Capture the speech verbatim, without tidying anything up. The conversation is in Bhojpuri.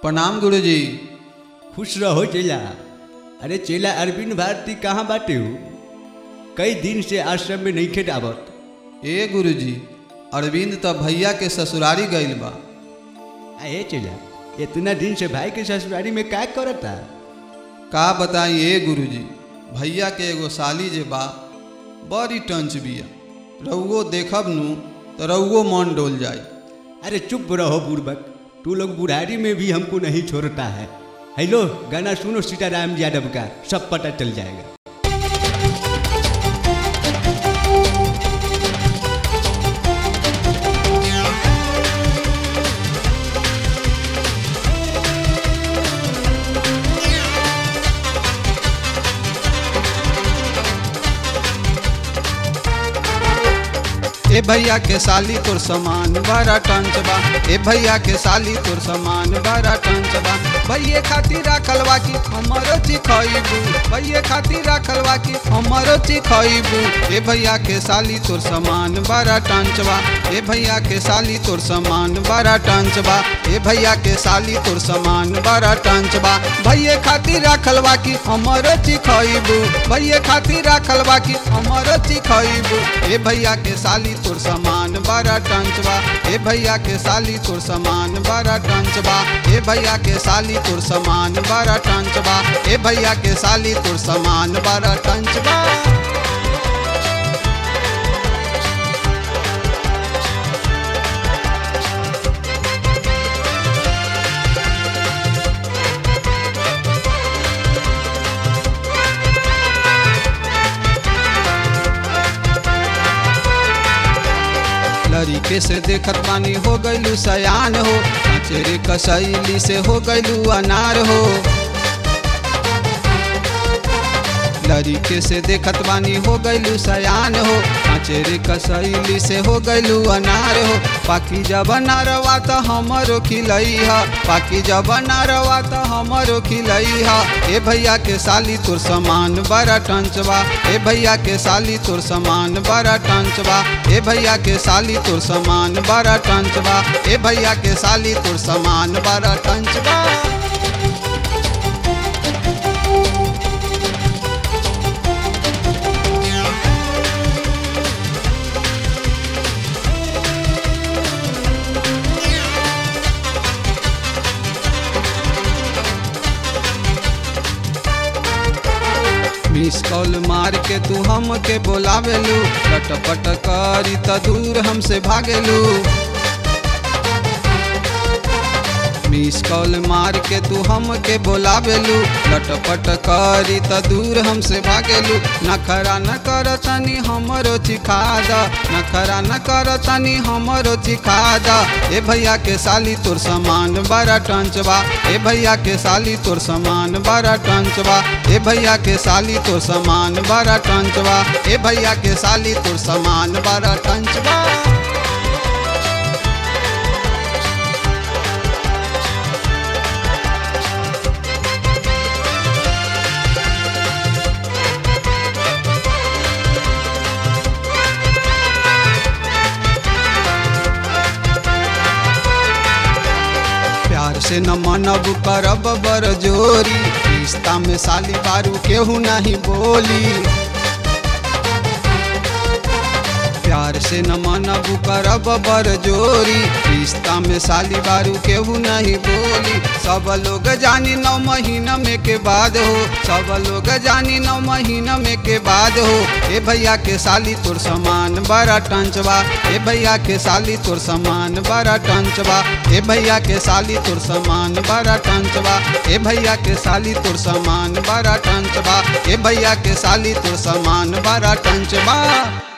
प्रणाम गुरुजी। खुश रहो चेला। अरे चेला अरविंद भारती कहाँ बाटे हो? कई दिन से आश्रम में नहीं खेत आवत। ए गुरुजी, अरविंद तो भैया के ससुरारी गइल बा। अरे चेला, इतना दिन से भाई के ससुरारी में क्या करता? का बताई ए गुरुजी, भैया के एगो साली जे बा बड़ी टंच बिया। रउओ देखब नु तो रउओ मन डोल जाए। अरे चुप रहो बुड़बक, तू लोग बुढ़ारी में भी हमको नहीं छोड़ता है। हेलो, गाना सुनो सीताराम यादव का, सब पता चल जाएगा। ए भैया के साली तोर समान बड़ा टंच बा। ए भैया के साली तोर समान बड़ा टंच बा। भैया खातिर राखलवा की हमरो चिखइबू, भैया खातिर राखलवा की हमरो चिखइबू। ए भैया के साली तोर समान बड़ा टंच बा। ए भैया के साली तोर समान बड़ा टंच बा। ए भैया के साली तोर समान बड़ा टंच बा। भैया खातिर राखलवा की हमरो चिखइबू, भैया खातिर राखलवा की हमरो चिखइबू। ए भैया के साली तोर समान बड़ा टंच बा। ए भैया के साली तोर समान बड़ा टंच बा। ए भैया के साली तोर समान बड़ा टंच बा। ए भैया के साली तोर समान बड़ा टंच बा। लड़के से देखत बानी हो गइलू सयान हो, चेरे कसैली से हो गइलू अनार हो। लड़के से देखत बानी हो गइलू सयान हो, चेरे कसैली से हो गइलू अनार हो। पाकी जब अनारवा तो हमरो खिलई हा, पाकी जब अनारवा तो हमरो खिलई हा। ए भैया के साली तोर समान बड़ा टंच बा। ए भैया के साली तोर समान बड़ा टंच बा। ए भैया के साली तोर समान बड़ा टंच बा। ए भैया के साली तोर समान बड़ा टंच बा। मिस कॉल मार के तू हमके बोलावेलू, पटपट करी त दूर हमसे भागेलू। मिस कॉल मार के तू हमके बोलावेलू, लटपट करी त दूर हमसे भागेलू। नखरा न कर तनी हमरो चिखा दा, नखरा न कर तनी हमरो चिखा दा। ए भैया के साली तोर समान बड़ा टंच बा। ए भैया के साली तोर समान बड़ा टंच बा। ए भैया के साली तोर समान बड़ा टंच बा। ए भैया के साली तोर समान बड़ा टंच बा। प्यार से न मनब करब बर जोरी, रिश्ता में साली बारू केहू नहीं बोली। प्यार से न मनब करब बर जोरी, रिश्ता में साली बारू केहू नहीं बोली। सब लोग जानी नौ महीना में के बाद हो, सब लोग जानी नौ महीना में के बाद हो। ए भैया के साली तोर समान बड़ा टंच बा। ए भैया के साली तोर समान बड़ा टंच बा। ए भैया के साली तोर समान बड़ा टंच बा। ए भैया के साली तोर समान बड़ा टंच बा। ए भैया के साली तोर समान बड़ा टंच बा।